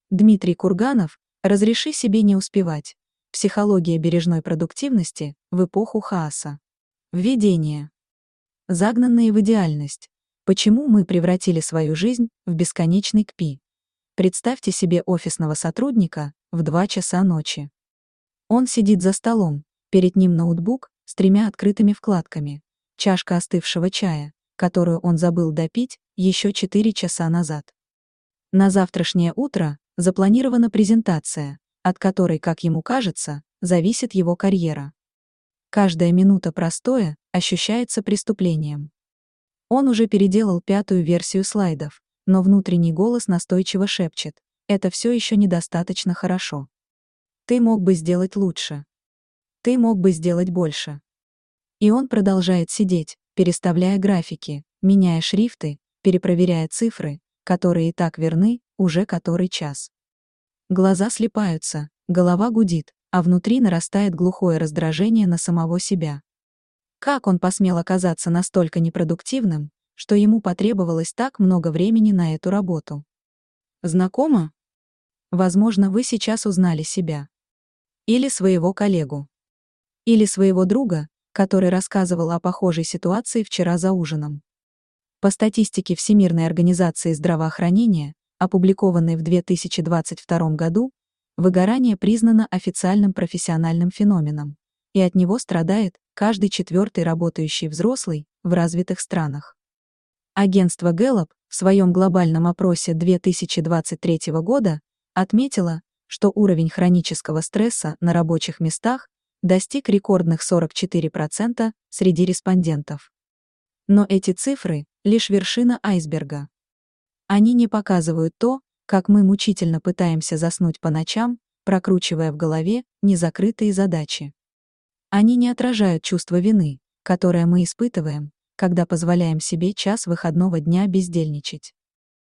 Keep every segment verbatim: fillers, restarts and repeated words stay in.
Дмитрий Курганов, «Разреши себе не успевать. Психология бережной продуктивности в эпоху хаоса». Введение. Загнанные в идеальность. Почему мы превратили свою жизнь в бесконечный КПИ? Представьте себе офисного сотрудника в два часа ночи. Он сидит за столом, перед ним ноутбук с тремя открытыми вкладками, чашка остывшего чая, которую он забыл допить еще четыре часа назад. На завтрашнее утро запланирована презентация, от которой, как ему кажется, зависит его карьера. Каждая минута простоя ощущается преступлением. Он уже переделал пятую версию слайдов, но внутренний голос настойчиво шепчет: это все еще недостаточно хорошо. Ты мог бы сделать лучше. Ты мог бы сделать больше. И он продолжает сидеть, переставляя графики, меняя шрифты, перепроверяя цифры, которые и так верны уже который час. Глаза слипаются, голова гудит, а внутри нарастает глухое раздражение на самого себя. Как он посмел оказаться настолько непродуктивным, что ему потребовалось так много времени на эту работу? Знакомо? Возможно, вы сейчас узнали себя. Или своего коллегу. Или своего друга, который рассказывал о похожей ситуации вчера за ужином. По статистике Всемирной организации здравоохранения, опубликованной в две тысячи двадцать втором году, выгорание признано официальным профессиональным феноменом, и от него страдает каждый четвертый работающий взрослый в развитых странах. Агентство Gallup в своем глобальном опросе две тысячи двадцать третьего года отметило, что уровень хронического стресса на рабочих местах достиг рекордных сорок четыре процента среди респондентов. Но эти цифры — лишь вершина айсберга. Они не показывают то, как мы мучительно пытаемся заснуть по ночам, прокручивая в голове незакрытые задачи. Они не отражают чувство вины, которое мы испытываем, когда позволяем себе час выходного дня бездельничать.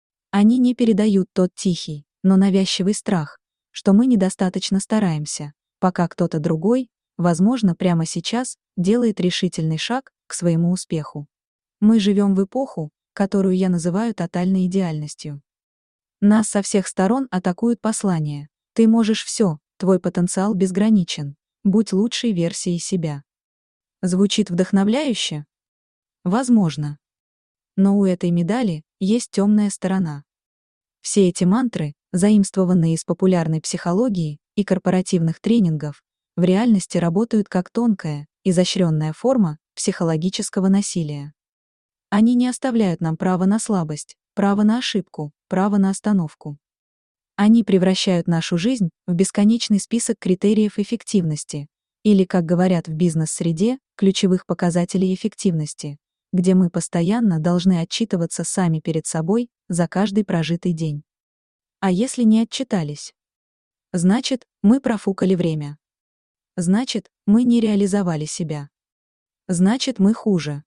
Они не передают тот тихий, но навязчивый страх, что мы недостаточно стараемся, пока кто-то другой, возможно, прямо сейчас, делает решительный шаг к своему успеху. Мы живем в эпоху, которую я называю тотальной идеальностью. Нас со всех сторон атакуют послания: ты можешь все, твой потенциал безграничен, будь лучшей версией себя. Звучит вдохновляюще? Возможно. Но у этой медали есть темная сторона. Все эти мантры, заимствованные из популярной психологии и корпоративных тренингов, в реальности работают как тонкая, изощренная форма психологического насилия. Они не оставляют нам права на слабость, право на ошибку, право на остановку. Они превращают нашу жизнь в бесконечный список критериев эффективности, или, как говорят в бизнес-среде, ключевых показателей эффективности, где мы постоянно должны отчитываться сами перед собой за каждый прожитый день. А если не отчитались? Значит, мы профукали время. Значит, мы не реализовали себя. Значит, мы хуже.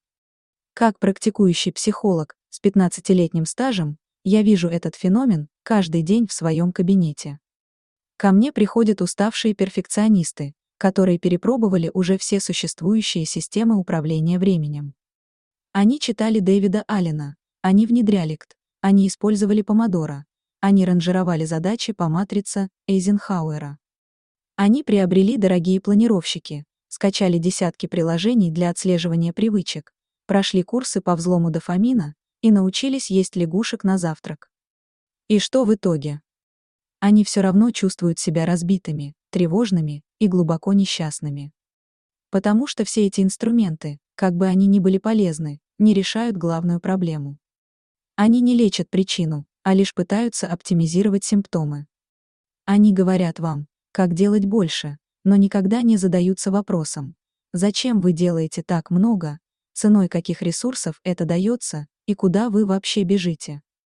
Как практикующий психолог с пятнадцатилетним стажем, я вижу этот феномен каждый день в своем кабинете. Ко мне приходят уставшие перфекционисты, которые перепробовали уже все существующие системы управления временем. Они читали Дэвида Аллена, они внедряли КТ, они использовали помодоро, они ранжировали задачи по матрице Эйзенхауэра. Они приобрели дорогие планировщики, скачали десятки приложений для отслеживания привычек, прошли курсы по взлому дофамина и научились есть лягушек на завтрак. И что в итоге? Они все равно чувствуют себя разбитыми, тревожными и глубоко несчастными. Потому что все эти инструменты, как бы они ни были полезны, не решают главную проблему. Они не лечат причину, а лишь пытаются оптимизировать симптомы. Они говорят вам, как делать больше, но никогда не задаются вопросом: зачем вы делаете так много, ценой каких ресурсов это дается, и куда вы вообще бежите.